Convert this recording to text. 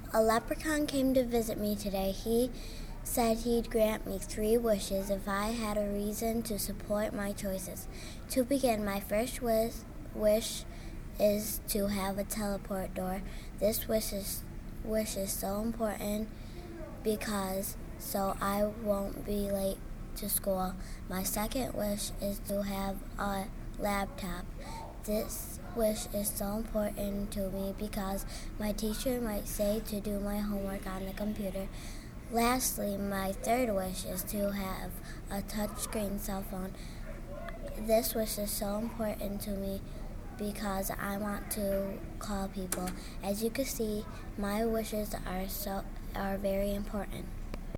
A leprechaun came to visit me today. He said he'd grant me 3 wishes if I had a reason to support my choices. To begin, my first wish is to have a teleport door. This wish is so important because so I won't be late to school. My second wish is to have a laptop. This wish is so important to me because my teacher might say to do my homework on the computer. Lastly, my third wish is to have a touchscreen cell phone. This wish is so important to me because I want to call people. As you can see, my wishes are very important.